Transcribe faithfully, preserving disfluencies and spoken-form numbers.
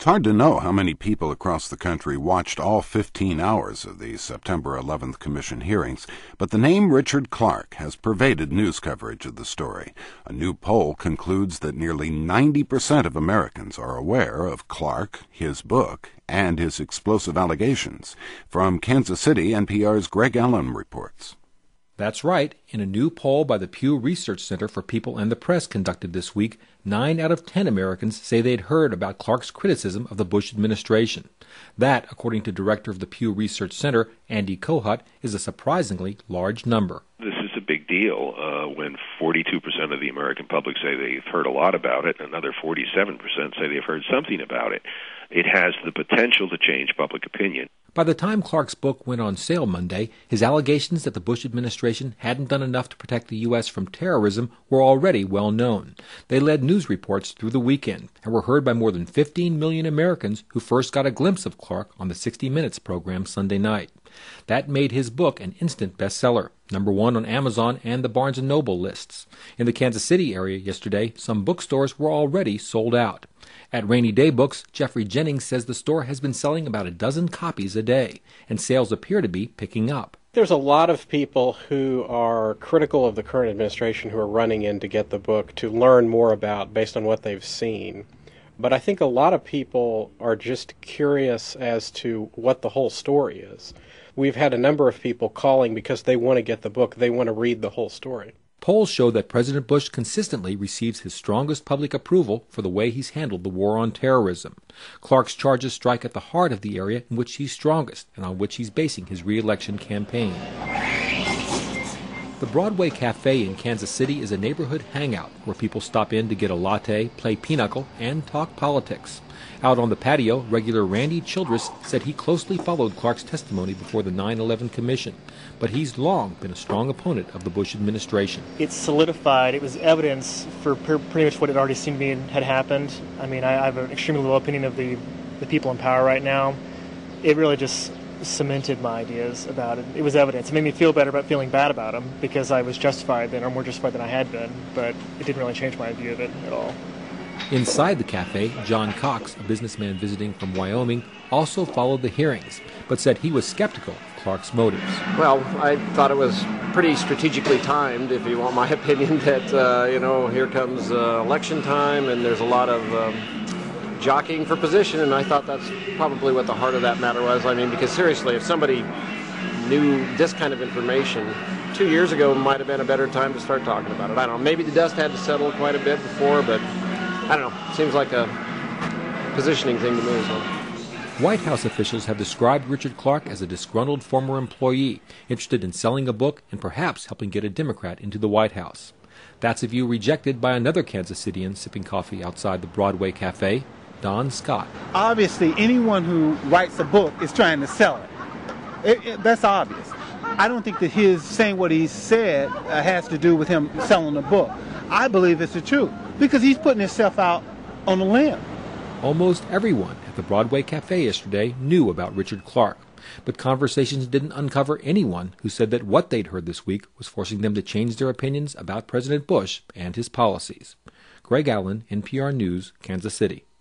It's hard to know how many people across the country watched all fifteen hours of the September eleventh Commission hearings, but the name Richard Clarke has pervaded news coverage of the story. A new poll concludes that nearly ninety percent of Americans are aware of Clarke, his book, and his explosive allegations. From Kansas City, N P R's Greg Allen reports. That's right. In a new poll by the Pew Research Center for People and the Press conducted this week, nine out of ten Americans say they'd heard about Clarke's criticism of the Bush administration. That, according to director of the Pew Research Center, Andy Kohut, is a surprisingly large number. This is a big deal uh, when forty-two percent of the American public say they've heard a lot about it, and another forty-seven percent say they've heard something about it. It has the potential to change public opinion. By the time Clarke's book went on sale Monday, his allegations that the Bush administration hadn't done enough to protect the U S from terrorism were already well known. They led news reports through the weekend and were heard by more than fifteen million Americans who first got a glimpse of Clarke on the sixty minutes program Sunday night. That made his book an instant bestseller, number one on Amazon and the Barnes and Noble lists. In the Kansas City area yesterday, some bookstores were already sold out. At Rainy Day Books, Jeffrey Jennings says the store has been selling about a dozen copies a day, and sales appear to be picking up. There's a lot of people who are critical of the current administration who are running in to get the book to learn more about based on what they've seen. But I think a lot of people are just curious as to what the whole story is. We've had a number of people calling because they want to get the book. They want to read the whole story. Polls show that President Bush consistently receives his strongest public approval for the way he's handled the war on terrorism. Clarke's charges strike at the heart of the area in which he's strongest and on which he's basing his re-election campaign. The Broadway Cafe in Kansas City is a neighborhood hangout where people stop in to get a latte, play pinochle, and talk politics. Out on the patio, regular Randy Childress said he closely followed Clarke's testimony before the nine eleven Commission, but he's long been a strong opponent of the Bush administration. It's solidified. It was evidence for pretty much what had already seemed to me had happened. I mean, I, I have an extremely low opinion of the, the people in power right now. It really just cemented my ideas about it. It was evidence. It made me feel better about feeling bad about him because I was justified then, or more justified than I had been, but it didn't really change my view of it at all. Inside the cafe, John Cox, a businessman visiting from Wyoming, also followed the hearings, but said he was skeptical of Clarke's motives. Well, I thought it was pretty strategically timed, if you want my opinion, that, uh, you know, here comes uh, election time and there's a lot of um, jockeying for position, and I thought that's probably what the heart of that matter was. I mean, because seriously, if somebody knew this kind of information two years ago, might have been a better time to start talking about it. I don't know. Maybe the dust had to settle quite a bit before, but I don't know. Seems like a positioning thing to me as well. White House officials have described Richard Clarke as a disgruntled former employee, interested in selling a book and perhaps helping get a Democrat into the White House. That's a view rejected by another Kansas Citian sipping coffee outside the Broadway Cafe, Don Scott. Obviously, anyone who writes a book is trying to sell it. it, it that's obvious. I don't think that his saying what he said uh, has to do with him selling a book. I believe it's the truth, because he's putting himself out on a limb. Almost everyone at the Broadway Cafe yesterday knew about Richard Clarke, but conversations didn't uncover anyone who said that what they'd heard this week was forcing them to change their opinions about President Bush and his policies. Greg Allen, N P R News, Kansas City.